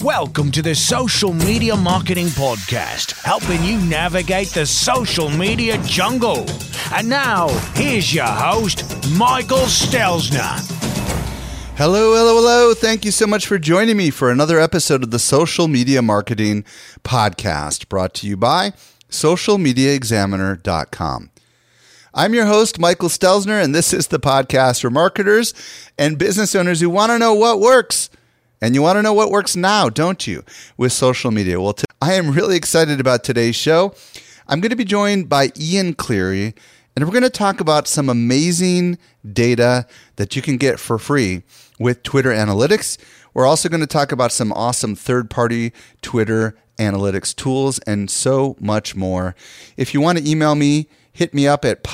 Welcome to the Social Media Marketing Podcast, helping you navigate the social media jungle. And now, here's your host, Michael Stelzner. Hello. Thank you so much for joining me for another episode of the Social Media Marketing Podcast, brought to you by socialmediaexaminer.com. I'm your host, Michael Stelzner, and this is the podcast for marketers and business owners who want to know what works. And you want to know what works now, don't you, with social media? Well, I am really excited about today's show. I'm going to be joined by Ian Cleary, and we're going to talk about some amazing data that you can get for free with Twitter Analytics. We're also going to talk about some awesome third-party Twitter Analytics tools and so much more. If you want to email me, hit me up at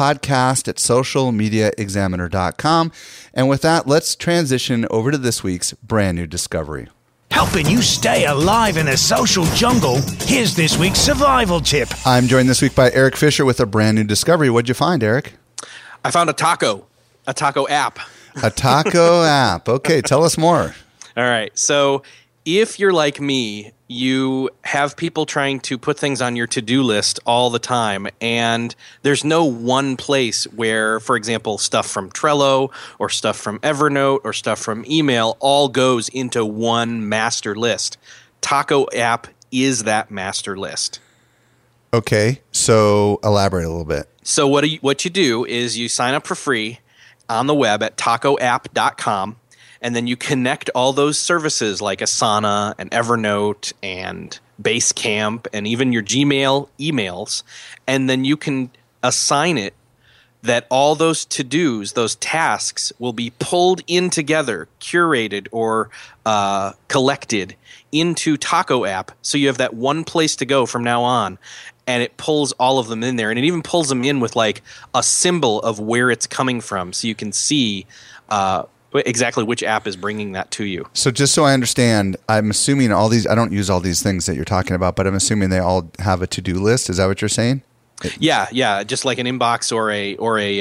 podcast@socialmediaexaminer.com. And with that, let's transition over to this week's brand new discovery. Helping you stay alive in the social jungle, here's this week's survival tip. I'm joined this week by Eric Fisher with a brand new discovery. What'd you find, Eric? I found a taco app. A taco app. Okay, tell us more. All right. So if you're like me, you have people trying to put things on your to-do list all the time, and there's no one place where, for example, stuff from Trello or stuff from Evernote or stuff from email all goes into one master list. Taco app is that master list. Okay, so elaborate a little bit. So what you do is you sign up for free on the web at tacoapp.com. And then you connect all those services like Asana and Evernote and Basecamp and even your Gmail emails. And then you can assign it that all those to-dos, those tasks, will be pulled in together, curated or collected into Taco app. So you have that one place to go from now on. And it pulls all of them in there. And it even pulls them in with like a symbol of where it's coming from. So you can see exactly which app is bringing that to you. So just so I understand, I'm assuming all these, I don't use all these things that you're talking about, but I'm assuming they all have a to-do list. Is that what you're saying? Yeah. Just like an inbox or a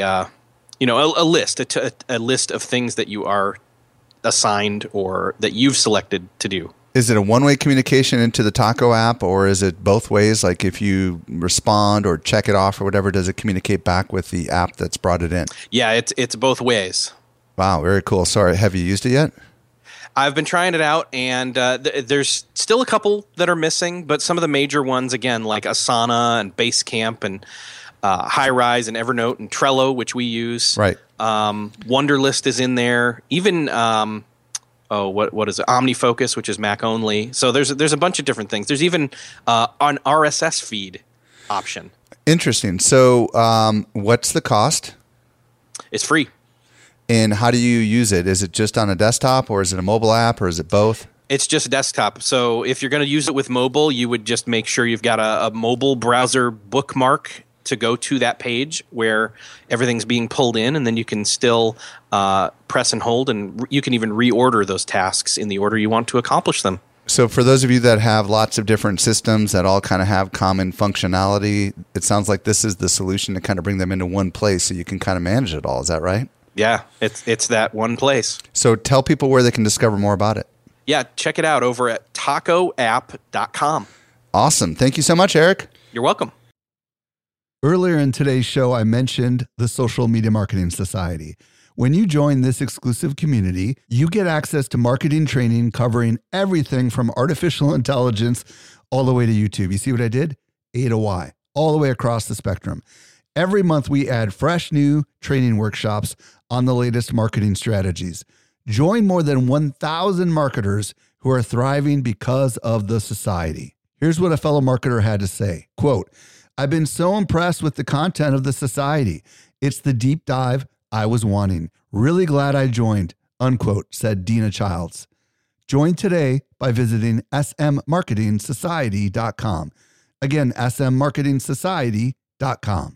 list, a list of things that you are assigned or that you've selected to do. Is it a one-way communication into the Taco app, or is it both ways? Like if you respond or check it off or whatever, does it communicate back with the app that's brought it in? Yeah, it's both ways. Wow, very cool. Sorry, have you used it yet? I've been trying it out, and there's still a couple that are missing, but some of the major ones, again, like Asana and Basecamp and Highrise and Evernote and Trello, which we use. Right. Wunderlist is in there. Even what is it? OmniFocus, which is Mac only. So there's a bunch of different things. There's even an RSS feed option. Interesting. So what's the cost? It's free. And how do you use it? Is it just on a desktop, or is it a mobile app, or is it both? It's just desktop. So if you're going to use it with mobile, you would just make sure you've got a mobile browser bookmark to go to that page where everything's being pulled in, and then you can still press and hold, and you can even reorder those tasks in the order you want to accomplish them. So for those of you that have lots of different systems that all kind of have common functionality, it sounds like this is the solution to kind of bring them into one place so you can kind of manage it all. Is that right? Yeah, it's that one place. So tell people where they can discover more about it. Yeah, check it out over at tacoapp.com. Awesome. Thank you so much, Eric. You're welcome. Earlier in today's show, I mentioned the Social Media Marketing Society. When you join this exclusive community, you get access to marketing training covering everything from artificial intelligence all the way to YouTube. You see what I did? A to Y, all the way across the spectrum. Every month, we add fresh new training workshops on the latest marketing strategies. Join more than 1,000 marketers who are thriving because of the society. Here's what a fellow marketer had to say. Quote, "I've been so impressed with the content of the society. It's the deep dive I was wanting. Really glad I joined," unquote, said Dina Childs. Join today by visiting smmarketingsociety.com. Again, smmarketingsociety.com.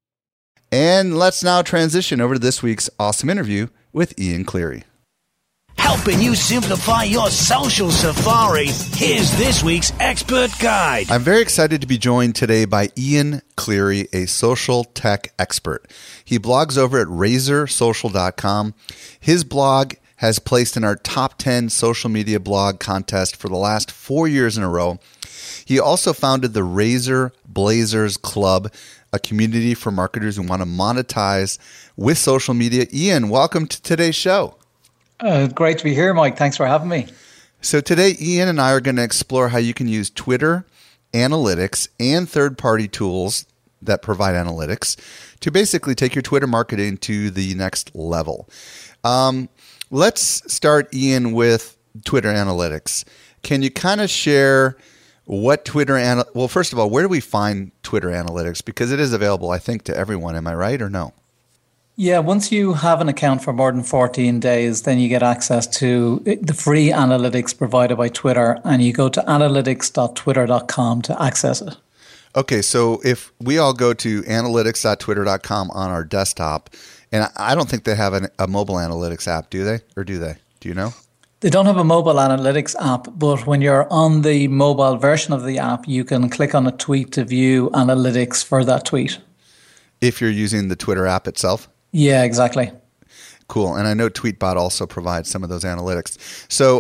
And let's now transition over to this week's awesome interview with Ian Cleary. Helping you simplify your social safari, here's this week's expert guide. I'm very excited to be joined today by Ian Cleary, a social tech expert. He blogs over at RazorSocial.com. His blog has placed in our top 10 social media blog contest for the last 4 years in a row. He also founded the Razor Blazers Club, a community for marketers who want to monetize with social media. Ian, welcome to today's show. Great to be here, Mike. Thanks for having me. So today, Ian and I are going to explore how you can use Twitter analytics and third-party tools that provide analytics to basically take your Twitter marketing to the next level. Let's start, Ian, with Twitter analytics. Can you kind of share what well, first of all, where do we find Twitter analytics? Because it is available, I think, to everyone. Am I right or no? Yeah, once you have an account for more than 14 days, then you get access to the free analytics provided by Twitter, and you go to analytics.twitter.com to access it. Okay, so if we all go to analytics.twitter.com on our desktop, and I don't think they have a mobile analytics app, do they? Or do they? Do you know? They don't have a mobile analytics app, but when you're on the mobile version of the app, you can click on a tweet to view analytics for that tweet. If you're using the Twitter app itself? Yeah, exactly. Cool. And I know Tweetbot also provides some of those analytics. So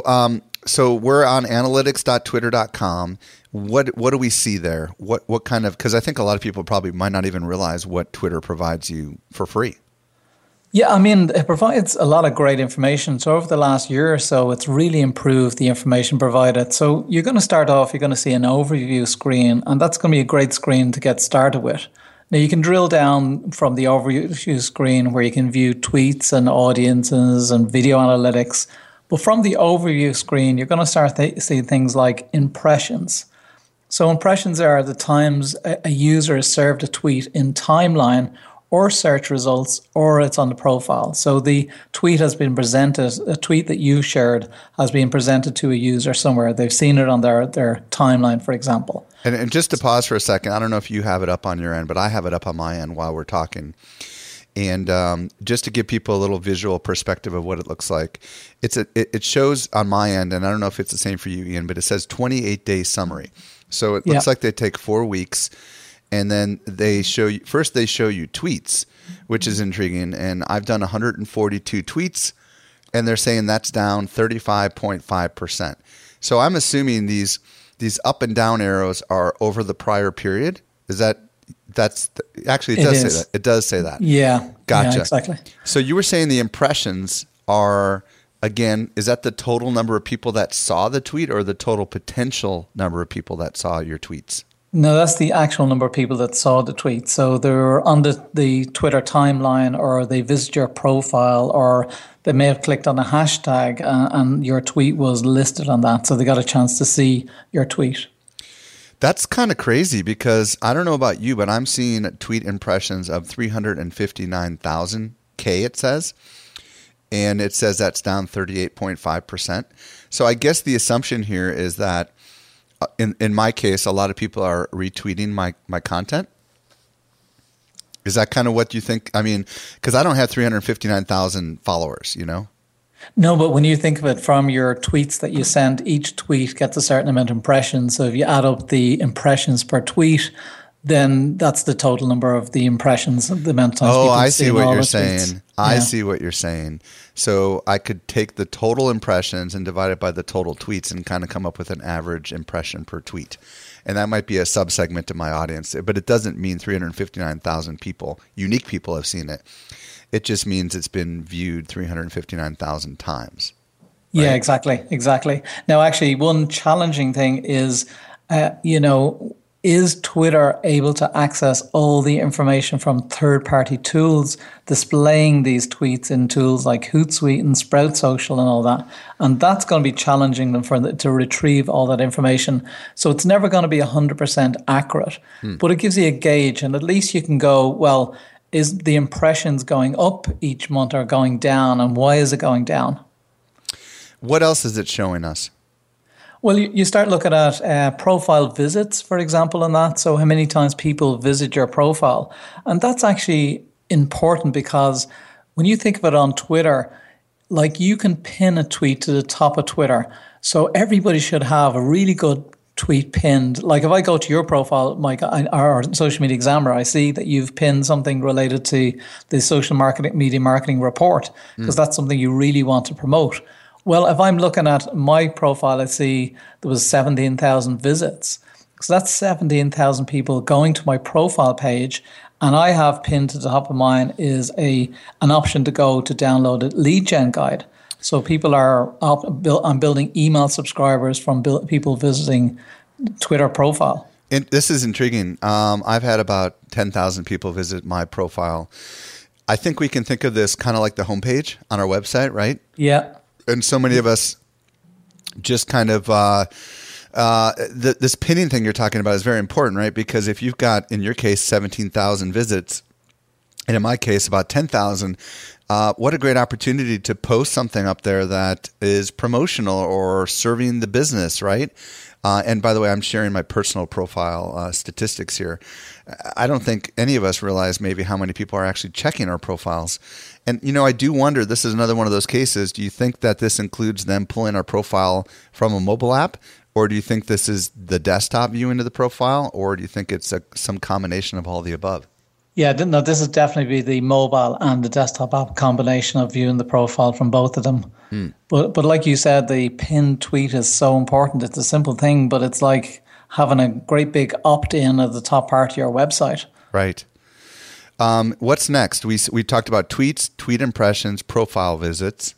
we're on analytics.twitter.com. What do we see there? What kind of, because I think a lot of people probably might not even realize what Twitter provides you for free. Yeah, I mean, it provides a lot of great information. So over the last year or so, it's really improved the information provided. So you're going to start off, you're going to see an overview screen, and that's going to be a great screen to get started with. Now, you can drill down from the overview screen where you can view tweets and audiences and video analytics. But from the overview screen, you're going to start to see things like impressions. So impressions are the times a user has served a tweet in timeline or search results, or it's on the profile. So the tweet has been presented, a tweet that you shared has been presented to a user somewhere. They've seen it on their timeline, for example. And just to pause for a second, I don't know if you have it up on your end, but I have it up on my end while we're talking. And just to give people a little visual perspective of what it looks like, it shows on my end, and I don't know if it's the same for you, Ian, but it says 28-day summary. So it looks like they take 4 weeks. And then they show you tweets, which is intriguing. And I've done 142 tweets, and they're saying that's down 35.5%. So I'm assuming these up and down arrows are over the prior period. Actually, it does say that. It does say that. Yeah. Gotcha. Yeah, exactly. So you were saying the impressions are, again, is that the total number of people that saw the tweet or the total potential number of people that saw your tweets? No, that's the actual number of people that saw the tweet. So they're on the Twitter timeline, or they visit your profile, or they may have clicked on a hashtag and your tweet was listed on that. So they got a chance to see your tweet. That's kind of crazy because I don't know about you, but I'm seeing tweet impressions of 359,000 it says. And it says that's down 38.5%. So I guess the assumption here is that in my case, a lot of people are retweeting my content. Is that kind of what you think? I mean, because I don't have 359,000 followers, you know? No, but when you think of it from your tweets that you send, each tweet gets a certain amount of impressions. So if you add up the impressions per tweet, then that's the total number of the impressions, the amount of times people I see what you're saying. Tweets. I see what you're saying. So I could take the total impressions and divide it by the total tweets and kind of come up with an average impression per tweet. And that might be a subsegment of my audience, but it doesn't mean 359,000 people, unique people have seen it. It just means it's been viewed 359,000 times. Right? Yeah, exactly. Now, actually, one challenging thing is, is Twitter able to access all the information from third-party tools, displaying these tweets in tools like Hootsuite and Sprout Social and all that? And that's going to be challenging them to retrieve all that information. So it's never going to be 100% accurate, but it gives you a gauge, and at least you can go, well, is the impressions going up each month or going down, and why is it going down? What else is it showing us? Well, you start looking at profile visits, for example, and that. So how many times people visit your profile. And that's actually important because when you think of it on Twitter, like you can pin a tweet to the top of Twitter. So everybody should have a really good tweet pinned. Like if I go to your profile, Mike, or Social Media Examiner, I see that you've pinned something related to the social media marketing report, because that's something you really want to promote. Well, if I'm looking at my profile, I see there was 17,000 visits. So that's 17,000 people going to my profile page, and I have pinned to the top of mine is an option to go to download a lead gen guide. So people I'm building email subscribers from people visiting Twitter profile. And this is intriguing. I've had about 10,000 people visit my profile. I think we can think of this kind of like the homepage on our website, right? Yeah. And so many of us just kind of this pinning thing you're talking about is very important, right? Because if you've got, in your case, 17,000 visits, and in my case, about 10,000, what a great opportunity to post something up there that is promotional or serving the business, right? And by the way, I'm sharing my personal profile statistics here. I don't think any of us realize maybe how many people are actually checking our profiles. And, I do wonder, this is another one of those cases. Do you think that this includes them pulling our profile from a mobile app? Or do you think this is the desktop view into the profile? Or do you think it's some combination of all the above? Yeah, no, this is definitely the mobile and the desktop app combination of viewing the profile from both of them. But like you said, the pinned tweet is so important. It's a simple thing, but it's like having a great big opt-in at the top part of your website. Right. What's next? We talked about tweets, tweet impressions, profile visits.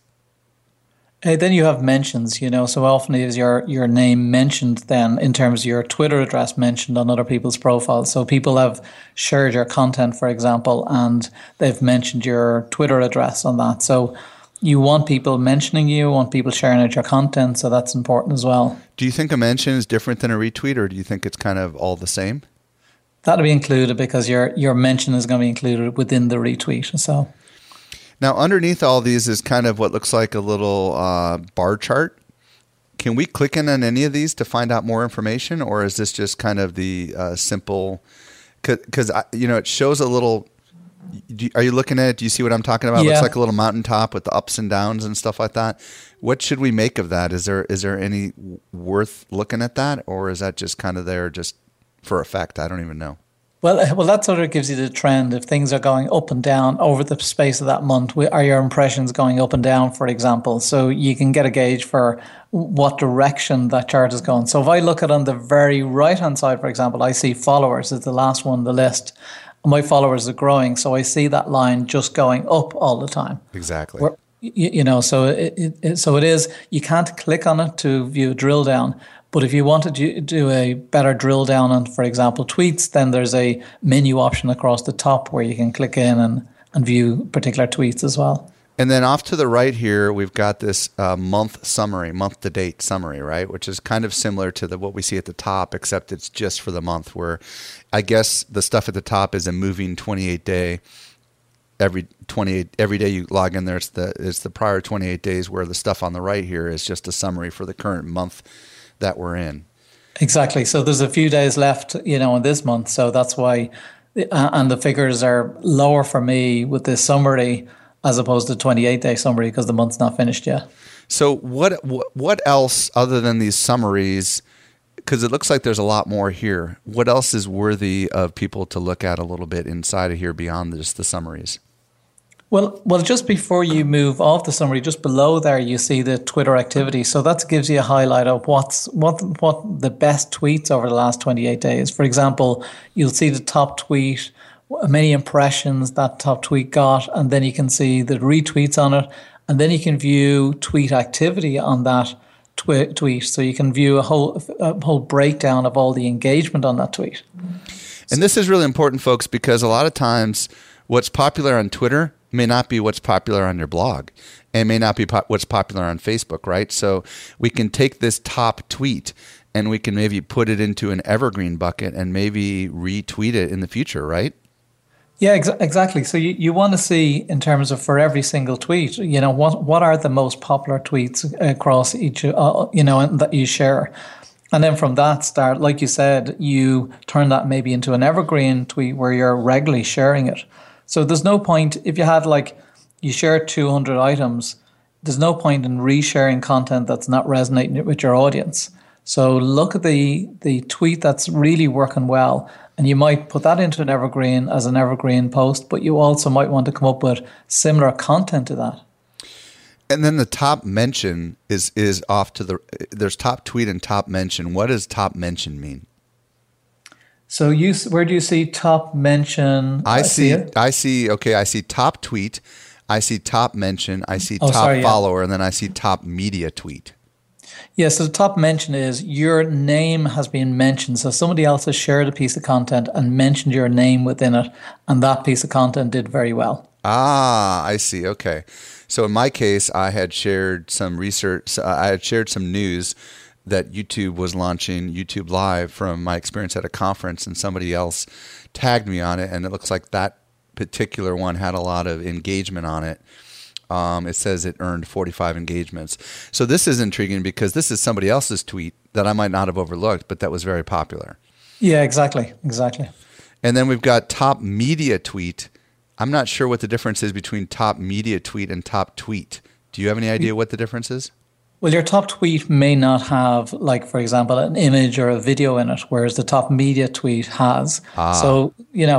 Then you have mentions, so often is your name mentioned then in terms of your Twitter address mentioned on other people's profiles. So people have shared your content, for example, and they've mentioned your Twitter address on that. So you want people mentioning you, want people sharing out your content, so that's important as well. Do you think a mention is different than a retweet, or do you think it's kind of all the same? That'll be included because your mention is going to be included within the retweet. So. Now, underneath all these is kind of what looks like a little bar chart. Can we click in on any of these to find out more information, or is this just kind of the simple? Because it shows a little. Are you looking at it? Do you see what I'm talking about? Yeah. It looks like a little mountaintop with the ups and downs and stuff like that. What should we make of that? Is there any worth looking at that, or is that just kind of there just for effect? I don't even know. Well, that sort of gives you the trend. If things are going up and down over the space of that month, are your impressions going up and down, for example? So you can get a gauge for what direction that chart is going. So if I look at on the very right-hand side, for example, I see followers is the last one on the list. My followers are growing, so I see that line just going up all the time. Exactly. So it is. You can't click on it to view a drill down. But if you wanted to do a better drill down on, for example, tweets, then there's a menu option across the top where you can click in and view particular tweets as well. And then off to the right here, we've got this month-to-date summary, right? Which is kind of similar to what we see at the top, except it's just for the month, where I guess the stuff at the top is a moving 28-day. Every day you log in there, it's the prior 28 days, where the stuff on the right here is just a summary for the current month that we're in. Exactly. So there's a few days left, in this month. So that's why, and the figures are lower for me with this summary as opposed to 28-day summary because the month's not finished yet. So what else other than these summaries, because it looks like there's a lot more here, what else is worthy of people to look at a little bit inside of here beyond just the summaries? Well, just before you move off the summary, just below there, you see the Twitter activity. So that gives you a highlight of what the best tweets over the last 28 days. For example, you'll see the top tweet, many impressions that top tweet got, and then you can see the retweets on it, and then you can view tweet activity on that tweet. So you can view a whole breakdown of all the engagement on that tweet. And this is really important, folks, because a lot of times what's popular on Twitter may not be what's popular on your blog, and may not be what's popular on Facebook, right? So we can take this top tweet and we can maybe put it into an evergreen bucket and maybe retweet it in the future, right? Yeah, exactly. So you want to see in terms of for every single tweet, what are the most popular tweets across each, that you share. And then from that start, like you said, you turn that maybe into an evergreen tweet where you're regularly sharing it. So there's no point, if you had you share 200 items, there's no point in resharing content that's not resonating with your audience. So look at the tweet that's really working well, and you might put that into an evergreen as an evergreen post, but you also might want to come up with similar content to that. And then the top mention is off to there's top tweet and top mention. What does top mention mean? So where do you see top mention? I see top tweet, I see top mention, I see follower, and then I see top media tweet. Yeah, so the top mention is your name has been mentioned. So somebody else has shared a piece of content and mentioned your name within it, and that piece of content did very well. Ah, I see. Okay. So in my case, I had shared some research. I had shared some news that YouTube was launching YouTube Live from my experience at a conference, and somebody else tagged me on it, and it looks like that particular one had a lot of engagement on it. It says it earned 45 engagements. So this is intriguing because this is somebody else's tweet that I might not have overlooked, but that was very popular. Yeah, exactly. And then we've got top media tweet. I'm not sure what the difference is between top media tweet and top tweet. Do you have any idea what the difference is? Well, your top tweet may not have, like, for example, an image or a video in it, whereas the top media tweet has. So,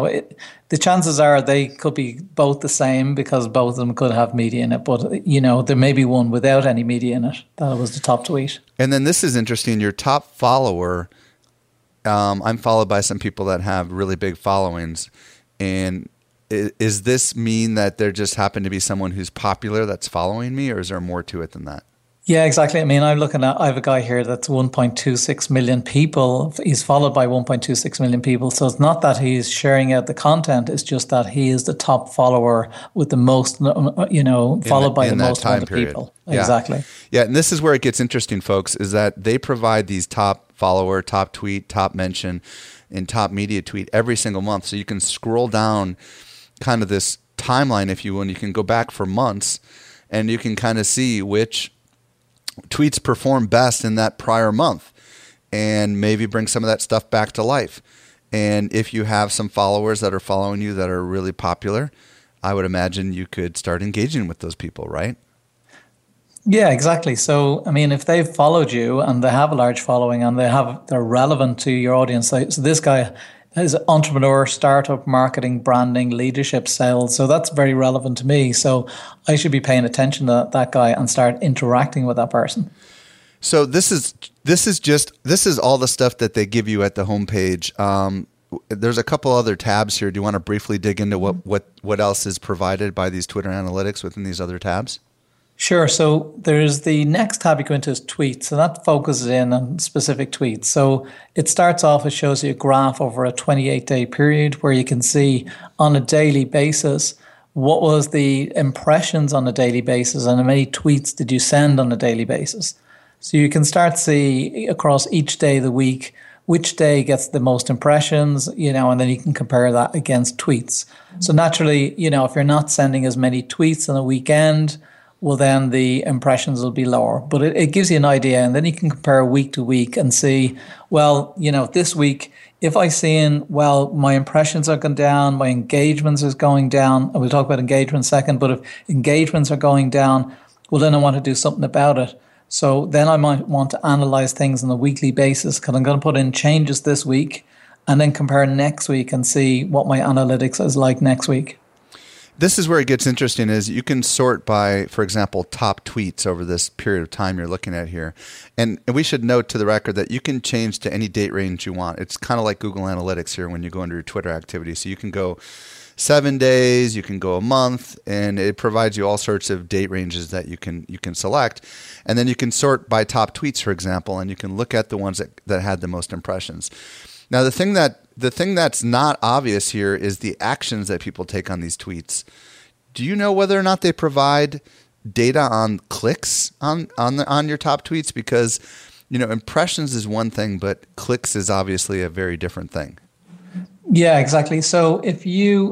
the chances are they could be both the same because both of them could have media in it. But, there may be one without any media in it. That was the top tweet. And then this is interesting. Your top follower, I'm followed by some people that have really big followings. And is this mean that there just happen to be someone who's popular that's following me, or is there more to it than that? Yeah, exactly. I mean, I have a guy here that's 1.26 million people. He's followed by 1.26 million people. So it's not that he's sharing out the content. It's just that he is the top follower with the most, followed by the most amount of people. Yeah. Exactly. Yeah. And this is where it gets interesting, folks, is that they provide these top follower, top tweet, top mention, and top media tweet every single month. So you can scroll down kind of this timeline, if you will, and you can go back for months and you can kind of see which tweets perform best in that prior month and maybe bring some of that stuff back to life. And if you have some followers that are following you that are really popular, I would imagine you could start engaging with those people, right? Yeah, exactly. So, I mean, if they've followed you and they have a large following and they're relevant to your audience. So this guy is entrepreneur, startup, marketing, branding, leadership, sales. So that's very relevant to me. So I should be paying attention to that guy and start interacting with that person. So this is all the stuff that they give you at the homepage. There's a couple other tabs here. Do you want to briefly dig into what else is provided by these Twitter analytics within these other tabs? Sure. So there's the next tab you go into is tweets, and that focuses in on specific tweets. So it starts off, it shows you a graph over a 28-day period where you can see on a daily basis what was the impressions on a daily basis and how many tweets did you send on a daily basis. So you can start to see across each day of the week which day gets the most impressions, and then you can compare that against tweets. So naturally, if you're not sending as many tweets on a weekend, well, then the impressions will be lower. But it gives you an idea, and then you can compare week to week and see, well, this week, if I see my impressions are going down, my engagements is going down, and we'll talk about engagement in a second, but if engagements are going down, well, then I want to do something about it. So then I might want to analyze things on a weekly basis because I'm going to put in changes this week and then compare next week and see what my analytics is like next week. This is where it gets interesting is you can sort by, for example, top tweets over this period of time you're looking at here. And we should note to the record that you can change to any date range you want. It's kind of like Google Analytics here when you go under your Twitter activity. So you can go 7 days, you can go a month, and it provides you all sorts of date ranges that you can select. And then you can sort by top tweets, for example, and you can look at the ones that had the most impressions. Now, the thing that's not obvious here is the actions that people take on these tweets. Do you know whether or not they provide data on clicks on your top tweets? Because, impressions is one thing, but clicks is obviously a very different thing. Yeah, exactly. So if you,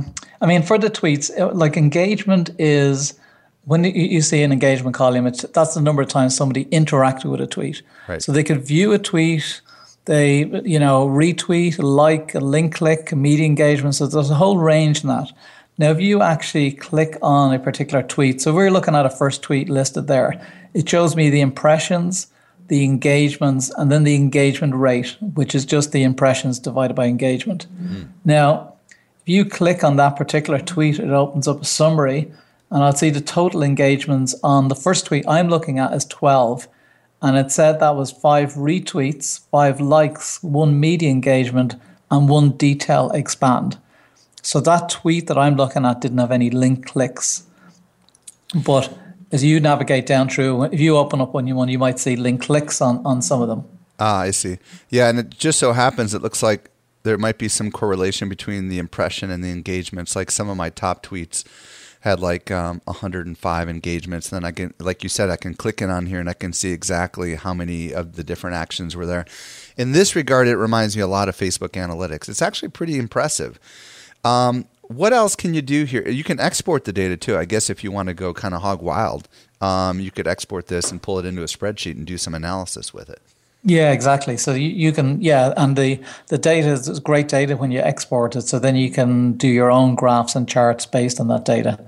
for the tweets, like engagement is when you see an engagement column, that's the number of times somebody interacted with a tweet. Right. So they could view a tweet. They, retweet, like, link click, media engagement. So there's a whole range in that. Now, if you actually click on a particular tweet, so we're looking at a first tweet listed there, it shows me the impressions, the engagements, and then the engagement rate, which is just the impressions divided by engagement. Now, if you click on that particular tweet, it opens up a summary, and I'll see the total engagements on the first tweet I'm looking at is 12. And it said that was 5 retweets, 5 likes, 1 media engagement, and 1 detail expand. So that tweet that I'm looking at didn't have any link clicks. But as you navigate down through, if you open up one, you might see link clicks on some of them. Ah, I see. Yeah, and it just so happens it looks like there might be some correlation between the impression and the engagements. Like some of my top tweets had like 105 engagements. And then I can, like you said, I can click in on here and I can see exactly how many of the different actions were there. In this regard, it reminds me a lot of Facebook Analytics. It's actually pretty impressive. What else can you do here? You can export the data too. I guess if you want to go kind of hog wild, you could export this and pull it into a spreadsheet and do some analysis with it. Yeah, exactly. So you can, and the data is great data when you export it. So then you can do your own graphs and charts based on that data.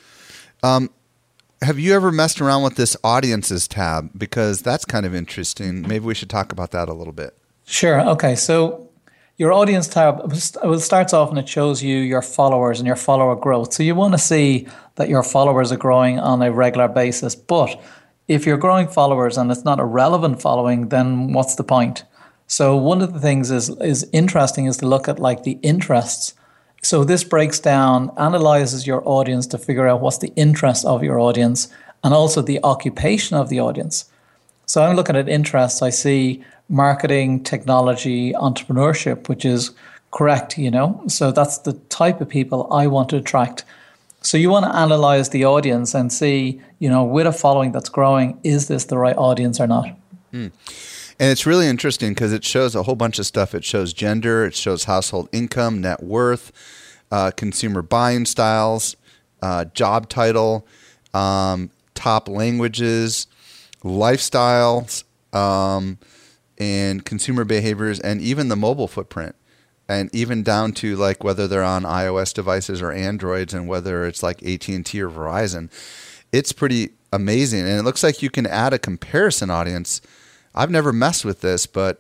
Have you ever messed around with this audiences tab? Because that's kind of interesting. Maybe we should talk about that a little bit. Sure. Okay. So your audience tab starts off and it shows you your followers and your follower growth. So you want to see that your followers are growing on a regular basis. But if you're growing followers and it's not a relevant following, then what's the point? So one of the things is interesting is to look at like the interests. So this breaks down, analyzes your audience to figure out what's the interest of your audience and also the occupation of the audience. So I'm looking at interests. I see marketing, technology, entrepreneurship, which is correct, So that's the type of people I want to attract. So you want to analyze the audience and see, with a following that's growing, is this the right audience or not? And it's really interesting because it shows a whole bunch of stuff. It shows gender, it shows household income, net worth, consumer buying styles, job title, top languages, lifestyles, and consumer behaviors, and even the mobile footprint. And even down to like whether they're on iOS devices or Androids and whether it's like AT&T or Verizon. It's pretty amazing. And it looks like you can add a comparison audience. I've never messed with this, but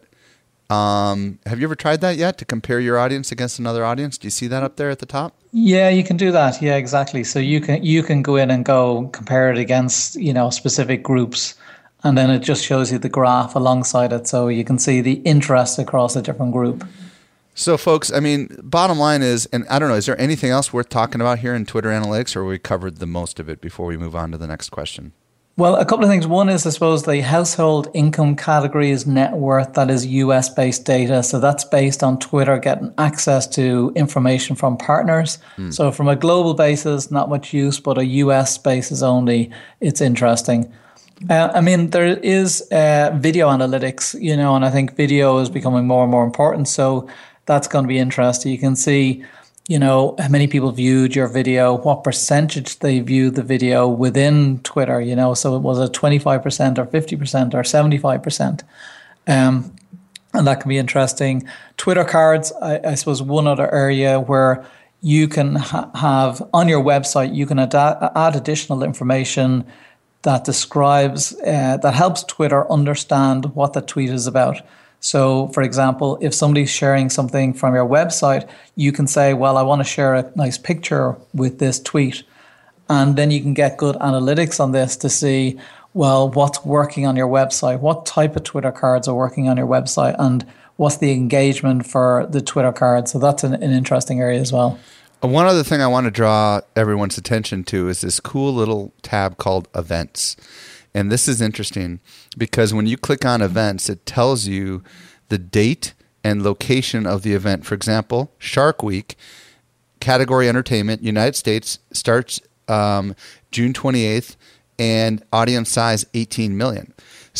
have you ever tried that yet, to compare your audience against another audience? Do you see that up there at the top? Yeah, you can do that. Yeah, exactly. So you can go in and go compare it against, specific groups. And then it just shows you the graph alongside it. So you can see the interest across a different group. So, folks, bottom line is, and I don't know, is there anything else worth talking about here in Twitter Analytics, or we covered the most of it before we move on to the next question? Well, a couple of things. One is, I suppose, the household income category is net worth. That is US-based data. So that's based on Twitter getting access to information from partners. So from a global basis, not much use, but a US basis only, it's interesting. There is video analytics, and I think video is becoming more and more important. So that's going to be interesting. You can see, how many people viewed your video, what percentage they viewed the video within Twitter, so it was a 25% or 50% or 75%. And that can be interesting. Twitter cards, I suppose one other area where you can have on your website, you can add additional information that describes, that helps Twitter understand what the tweet is about. So, for example, if somebody's sharing something from your website, you can say, well, I want to share a nice picture with this tweet. And then you can get good analytics on this to see, well, what's working on your website? What type of Twitter cards are working on your website? And what's the engagement for the Twitter card? So that's an interesting area as well. One other thing I want to draw everyone's attention to is this cool little tab called Events. And this is interesting because when you click on events, it tells you the date and location of the event. For example, Shark Week, category entertainment, United States, starts June 28th, and audience size 18 million.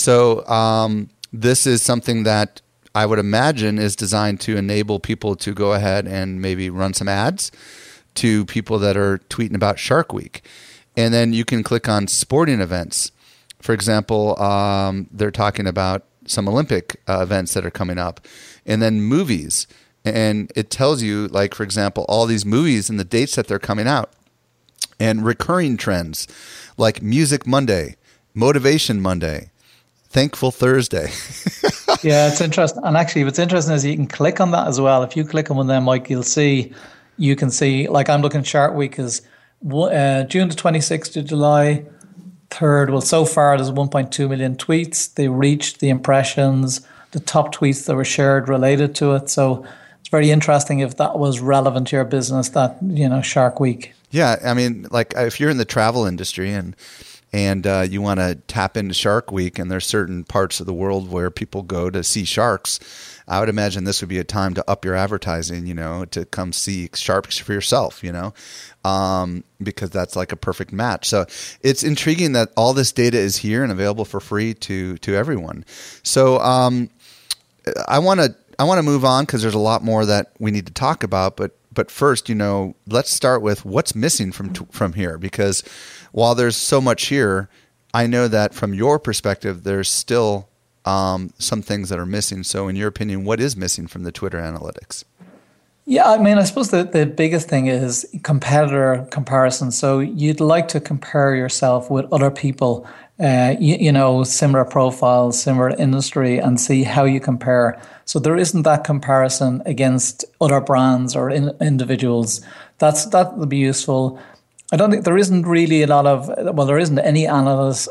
So this is something that I would imagine is designed to enable people to go ahead and maybe run some ads to people that are tweeting about Shark Week. And then you can click on sporting events. For example, they're talking about some Olympic events that are coming up. And then movies. And it tells you, like, for example, all these movies and the dates that they're coming out. And recurring trends like Music Monday, Motivation Monday, Thankful Thursday. Yeah, it's interesting. And actually, what's interesting is you can click on that as well. If you click on one of them, Mike, you can see, like I'm looking at Shark Week is June the 26th to July 3rd. Well, so far there's 1.2 million tweets. They reached the impressions, the top tweets that were shared related to it. So it's very interesting if that was relevant to your business, that, Shark Week. Yeah. I mean, like if you're in the travel industry and you want to tap into Shark Week, and there's certain parts of the world where people go to see sharks, I would imagine this would be a time to up your advertising, to come see sharks for yourself, because that's like a perfect match. So it's intriguing that all this data is here and available for free to everyone. So I want to move on because there's a lot more that we need to talk about, but first, let's start with what's missing from here, because while there's so much here, I know that from your perspective, there's still some things that are missing. So in your opinion, what is missing from the Twitter analytics? Yeah, I mean, I suppose the biggest thing is competitor comparison. So you'd like to compare yourself with other people, similar profiles, similar industry, and see how you compare. So there isn't that comparison against other brands or individuals. That would be useful. I don't think there isn't really there isn't any analysis.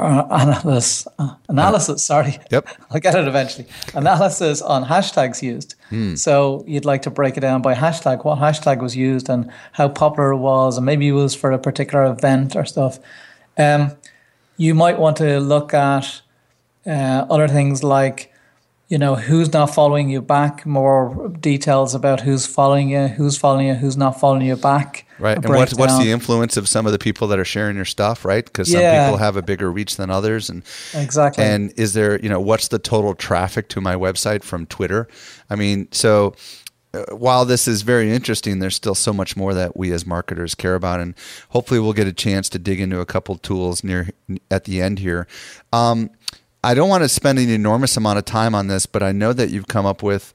Sorry. Yep. I'll get it eventually. Analysis on hashtags used. So you'd like to break it down by hashtag, what hashtag was used and how popular it was, and maybe it was for a particular event or stuff. You might want to look at other things like, who's not following you back, more details about who's following you, who's not following you back. Right. And what's the influence of some of the people that are sharing your stuff, right? Because some people have a bigger reach than others. And exactly. And is there, what's the total traffic to my website from Twitter? I mean, so while this is very interesting, there's still so much more that we as marketers care about. And hopefully we'll get a chance to dig into a couple tools at the end here. I don't want to spend an enormous amount of time on this, but I know that you've come up with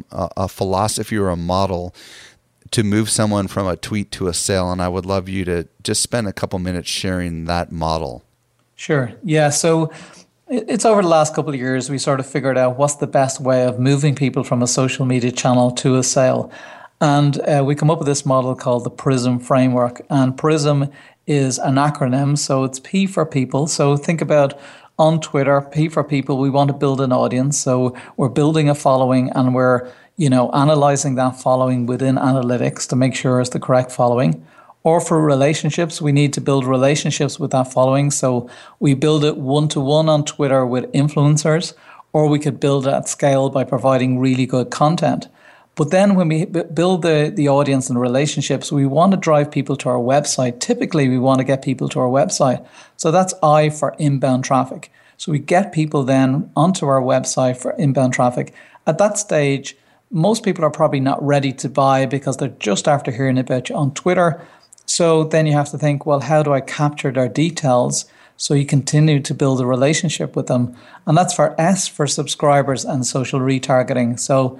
a philosophy or a model to move someone from a tweet to a sale, and I would love you to just spend a couple minutes sharing that model. Sure. Yeah. So it's over the last couple of years, we sort of figured out what's the best way of moving people from a social media channel to a sale. And we come up with this model called the PRISM framework. And PRISM is an acronym. So it's P for people. So think about on Twitter, P for people, we want to build an audience. So we're building a following, and we're analyzing that following within analytics to make sure it's the correct following. Or for relationships, we need to build relationships with that following. So we build it one-to-one on Twitter with influencers, or we could build it at scale by providing really good content. But then when we build the audience and relationships, we want to drive people to our website. Typically, we want to get people to our website. So that's I for inbound traffic. So we get people then onto our website for inbound traffic. At that stage, most people are probably not ready to buy because they're just after hearing about you on Twitter. So then you have to think, well, how do I capture their details? So you continue to build a relationship with them. And that's for S for subscribers and social retargeting. So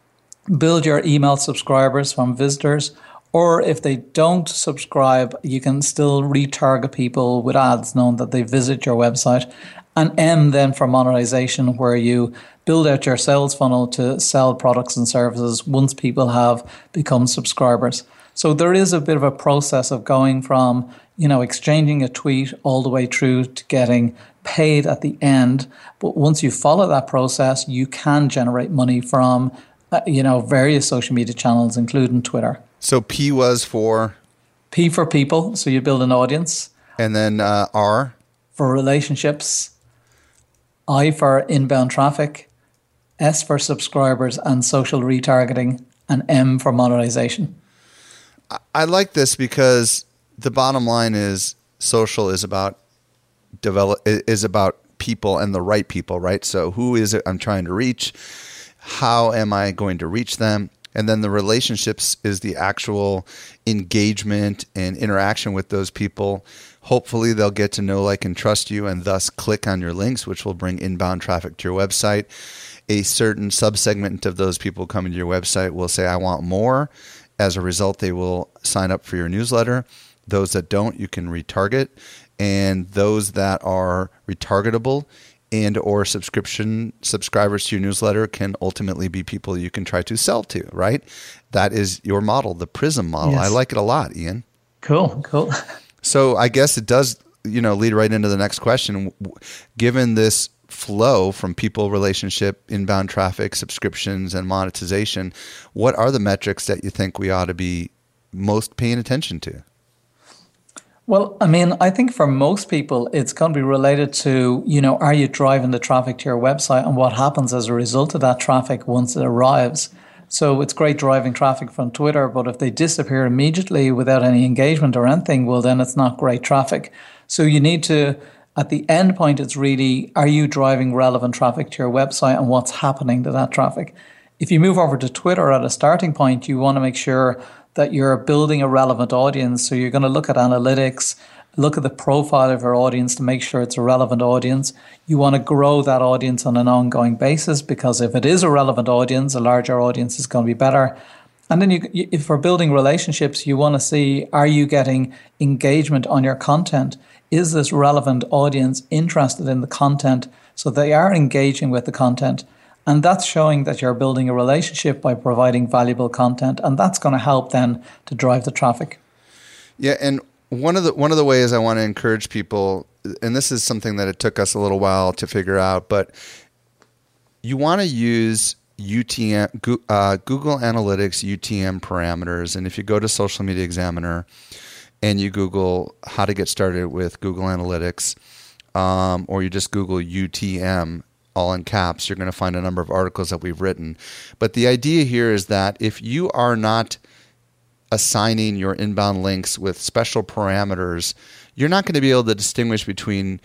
build your email subscribers from visitors, or if they don't subscribe, you can still retarget people with ads knowing that they visit your website. And M then for monetization, where you build out your sales funnel to sell products and services once people have become subscribers. So there is a bit of a process of going from, exchanging a tweet all the way through to getting paid at the end. But once you follow that process, you can generate money from various social media channels, including Twitter. So P was for? P for people. So you build an audience. And then R? For relationships. I for inbound traffic. S for subscribers and social retargeting. And M for monetization. I like this because the bottom line is social is about people and the right people, right? So who is it I'm trying to reach? How am I going to reach them? And then the relationships is the actual engagement and interaction with those people. Hopefully they'll get to know, like, and trust you, and thus click on your links, which will bring inbound traffic to your website. A certain subsegment of those people coming to your website will say, I want more. As a result, they will sign up for your newsletter. Those that don't, you can retarget. And those that are retargetable and or subscribers to your newsletter can ultimately be people you can try to sell to, right? That is your model, the Prism model. Yes. I like it a lot, Ian. Cool. So I guess it does, lead right into the next question. Given this flow from people, relationship, inbound traffic, subscriptions, and monetization, what are the metrics that you think we ought to be most paying attention to? Well, I think for most people, it's going to be related to, are you driving the traffic to your website and what happens as a result of that traffic once it arrives? So it's great driving traffic from Twitter, but if they disappear immediately without any engagement or anything, well, then it's not great traffic. So you need to, at the end point, it's really, are you driving relevant traffic to your website and what's happening to that traffic? If you move over to Twitter at a starting point, you want to make sure that you're building a relevant audience. So you're going to look at analytics, look at the profile of your audience to make sure it's a relevant audience. You want to grow that audience on an ongoing basis, because if it is a relevant audience, a larger audience is going to be better. And then if we're building relationships, you want to see, are you getting engagement on your content? Is this relevant audience interested in the content so they are engaging with the content? And that's showing that you're building a relationship by providing valuable content, and that's going to help then to drive the traffic. Yeah, and one of the ways I want to encourage people, and this is something that it took us a little while to figure out, but you want to use UTM, Google Analytics UTM parameters. And if you go to Social Media Examiner and you Google how to get started with Google Analytics, or you just Google UTM, all in caps, you're going to find a number of articles that we've written. But the idea here is that if you are not assigning your inbound links with special parameters, you're not going to be able to distinguish between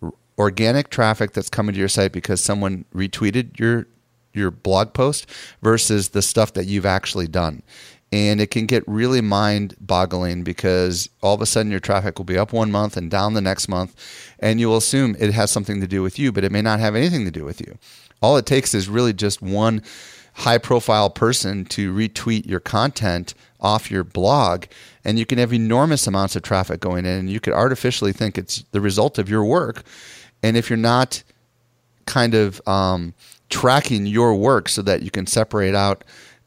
organic traffic that's coming to your site because someone retweeted your blog post versus the stuff that you've actually done. And it can get really mind-boggling because all of a sudden your traffic will be up one month and down the next month, and you'll assume it has something to do with you, but it may not have anything to do with you. All it takes is really just one high-profile person to retweet your content off your blog, and you can have enormous amounts of traffic going in, and you could artificially think it's the result of your work. And if you're not kind of tracking your work so that you can separate out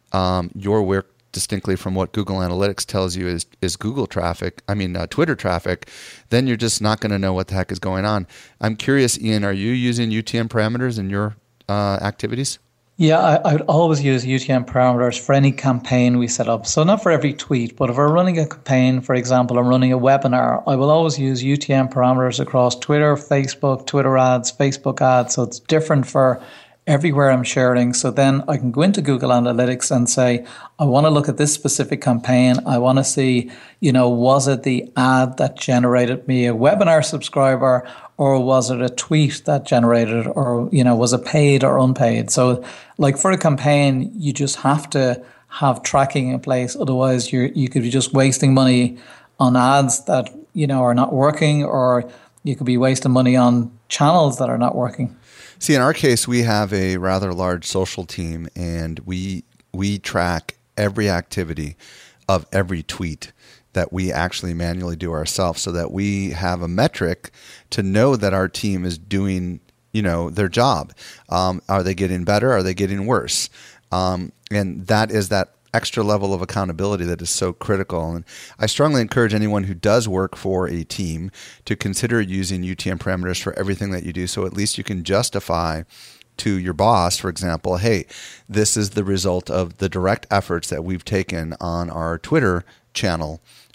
your work distinctly from what Google Analytics tells you is Google traffic, Twitter traffic, then you're just not going to know what the heck is going on. I'm curious, Ian, are you using UTM parameters in your activities? Yeah, I would always use UTM parameters for any campaign we set up. So not for every tweet, but if we're running a campaign, for example, I'm running a webinar, I will always use UTM parameters across Twitter, Facebook, Twitter ads, Facebook ads. So it's different for everywhere I'm sharing. So then I can go into Google Analytics and say, I want to look at this specific campaign. I want to see, was it the ad that generated me a webinar subscriber, or was it a tweet that generated, or, was it paid or unpaid? So like for a campaign, you just have to have tracking in place. Otherwise you could be just wasting money on ads that, are not working, or you could be wasting money on channels that are not working. See, in our case, we have a rather large social team, and we track every activity of every tweet that we actually manually do ourselves, so that we have a metric to know that our team is doing, their job. Are they getting better? Are they getting worse? And that is that extra level of accountability that is so critical. And I strongly encourage anyone who does work for a team to consider using UTM parameters for everything that you do, so at least you can justify to your boss, for example, hey, this is the result of the direct efforts that we've taken on our Twitter channel,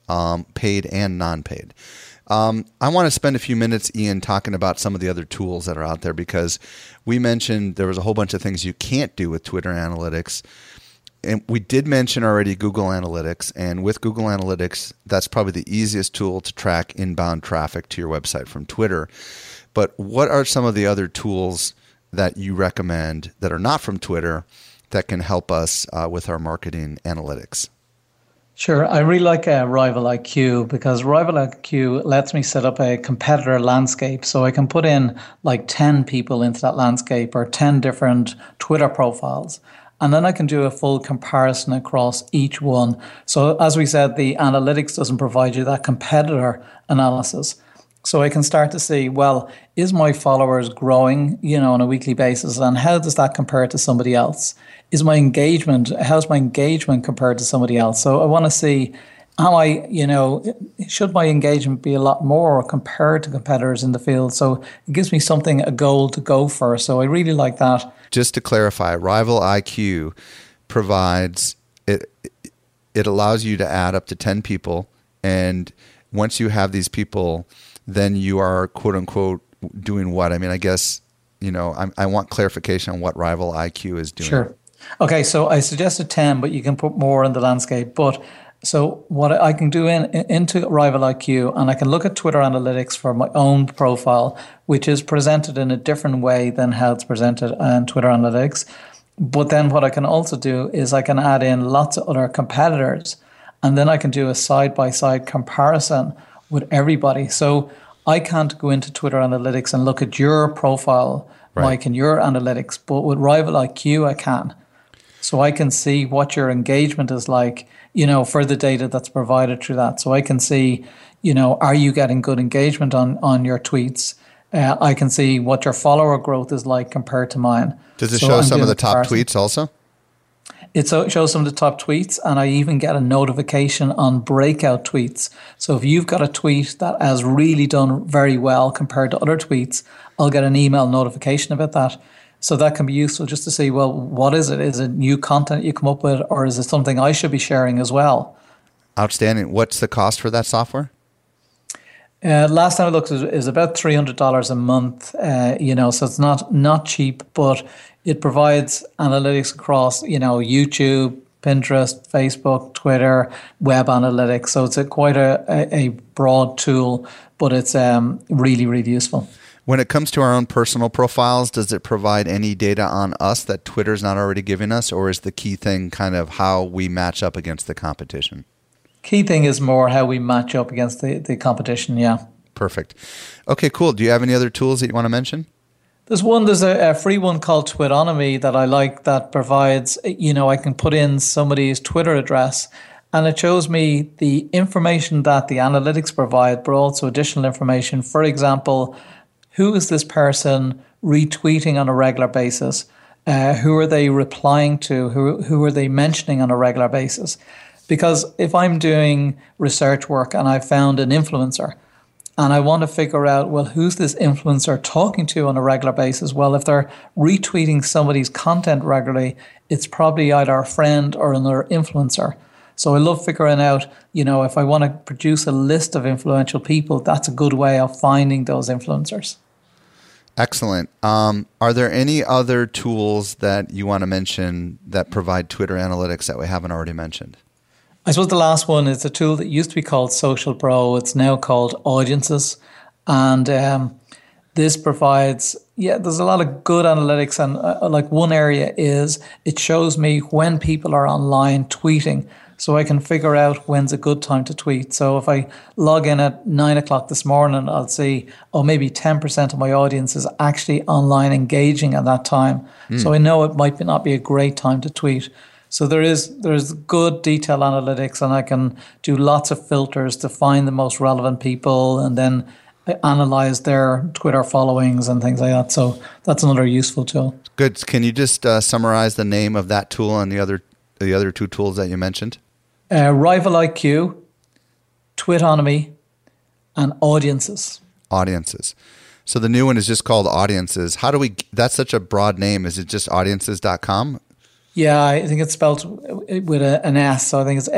paid and non-paid. I want to spend a few minutes, Ian, talking about some of the other tools that are out there, because we mentioned there was a whole bunch of things you can't do with Twitter Analytics. And we did mention already Google Analytics, and with Google Analytics, that's probably the easiest tool to track inbound traffic to your website from Twitter. But what are some of the other tools that you recommend that are not from Twitter that can help us with our marketing analytics? Sure. I really like Rival IQ, because Rival IQ lets me set up a competitor landscape. So I can put in like 10 people into that landscape, or 10 different Twitter profiles. And then I can do a full comparison across each one. So as we said, the analytics doesn't provide you that competitor analysis. So I can start to see, well, is my followers growing, on a weekly basis? And how does that compare to somebody else? How's my engagement compared to somebody else? So I want to see, should my engagement be a lot more compared to competitors in the field? So it gives me a goal to go for. So I really like that. Just to clarify, Rival IQ provides, it allows you to add up to 10 people. And once you have these people, then you are, quote unquote, doing what? I mean, I guess, I want clarification on what Rival IQ is doing. Sure. Okay, so I suggested 10, but you can put more in the landscape. But so what I can do into Rival IQ, and I can look at Twitter analytics for my own profile, which is presented in a different way than how it's presented on Twitter analytics. But then what I can also do is I can add in lots of other competitors, and then I can do a side-by-side comparison with everybody. So I can't go into Twitter analytics and look at your profile, right, Mike, and your analytics, but with Rival IQ I can. So I can see what your engagement is like, for the data that's provided through that. So I can see, are you getting good engagement on your tweets? I can see what your follower growth is like compared to mine. Does it show some of the top tweets also? It shows some of the top tweets, and I even get a notification on breakout tweets. So if you've got a tweet that has really done very well compared to other tweets, I'll get an email notification about that. So that can be useful just to see, well, what is it? Is it new content you come up with, or is it something I should be sharing as well? Outstanding. What's the cost for that software? Last time I looked, it was about $300 a month. So it's not cheap, but it provides analytics across, YouTube, Pinterest, Facebook, Twitter, web analytics. So it's quite a broad tool, but it's really, really useful. When it comes to our own personal profiles, does it provide any data on us that Twitter's not already giving us, or is the key thing kind of how we match up against the competition? Key thing is more how we match up against the competition, yeah. Perfect. Okay, cool. Do you have any other tools that you want to mention? There's a free one called Twitonomy that I like that provides, I can put in somebody's Twitter address and it shows me the information that the analytics provide, but also additional information. For example, who is this person retweeting on a regular basis? Who are they replying to? Who are they mentioning on a regular basis? Because if I'm doing research work and I found an influencer and I want to figure out, well, who's this influencer talking to on a regular basis? Well, if they're retweeting somebody's content regularly, it's probably either a friend or another influencer. So I love figuring out, if I want to produce a list of influential people, that's a good way of finding those influencers. Excellent. Are there any other tools that you want to mention that provide Twitter analytics that we haven't already mentioned? I suppose the last one is a tool that used to be called Social Pro. It's now called Audiences. And this provides, there's a lot of good analytics. And like one area is it shows me when people are online tweeting. So I can figure out when's a good time to tweet. So if I log in at 9 o'clock this morning, I'll see, maybe 10% of my audience is actually online engaging at that time. So I know it might not be a great time to tweet. So there's good detailed analytics, and I can do lots of filters to find the most relevant people and then analyze their Twitter followings and things like that. So that's another useful tool. Good. Can you just summarize the name of that tool and the other two tools that you mentioned? Rival IQ, Twitonomy, and Audiences. Audiences. So the new one is just called Audiences. That's such a broad name. Is it just audiences.com? Yeah, I think it's spelled with an S. So I think it's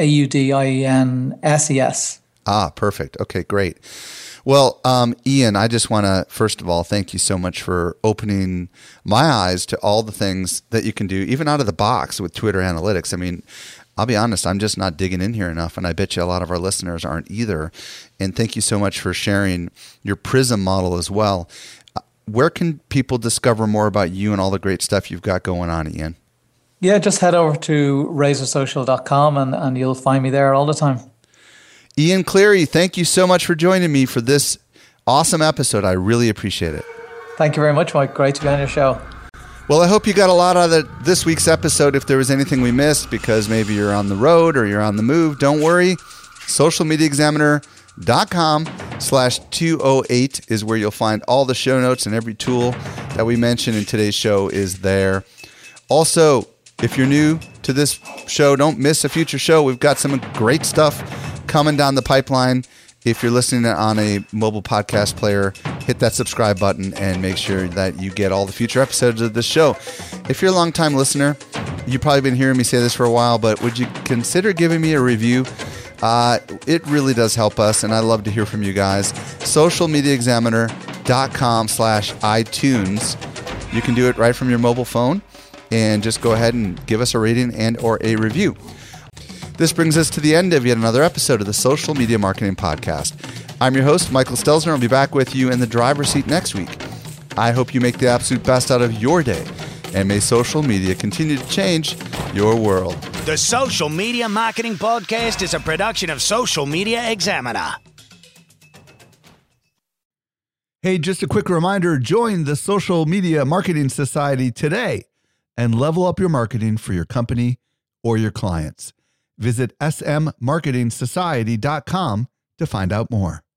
AUDIENSES. Ah, perfect. Okay, great. Well, Ian, I just want to, first of all, thank you so much for opening my eyes to all the things that you can do, even out of the box with Twitter analytics. I mean, I'll be honest, I'm just not digging in here enough, and I bet you a lot of our listeners aren't either. And thank you so much for sharing your Prism model as well. Where can people discover more about you and all the great stuff you've got going on, Ian? Yeah, just head over to RazorSocial.com and you'll find me there all the time. Ian Cleary, thank you so much for joining me for this awesome episode. I really appreciate it. Thank you very much, Mike. Great to be on your show. Well, I hope you got a lot out of this week's episode. If there was anything we missed because maybe you're on the road or you're on the move, don't worry. SocialMediaExaminer.com podcast.com/208 is where you'll find all the show notes, and every tool that we mentioned in today's show is there. Also, if you're new to this show, don't miss a future show. We've got some great stuff coming down the pipeline. If you're listening on a mobile podcast player, hit that subscribe button and make sure that you get all the future episodes of this show. If you're a longtime listener, you've probably been hearing me say this for a while, but would you consider giving me a review? It really does help us, and I love to hear from you guys. socialmediaexaminer.com/iTunes. You can do it right from your mobile phone, and just go ahead and give us a rating and or a review. This brings us to the end of yet another episode of the Social Media Marketing Podcast. I'm your host, Michael Stelzner. I'll be back with you in the driver's seat next week. I hope you make the absolute best out of your day, and may social media continue to change your world. The Social Media Marketing Podcast is a production of Social Media Examiner. Hey, just a quick reminder, join the Social Media Marketing Society today and level up your marketing for your company or your clients. Visit smmarketingsociety.com to find out more.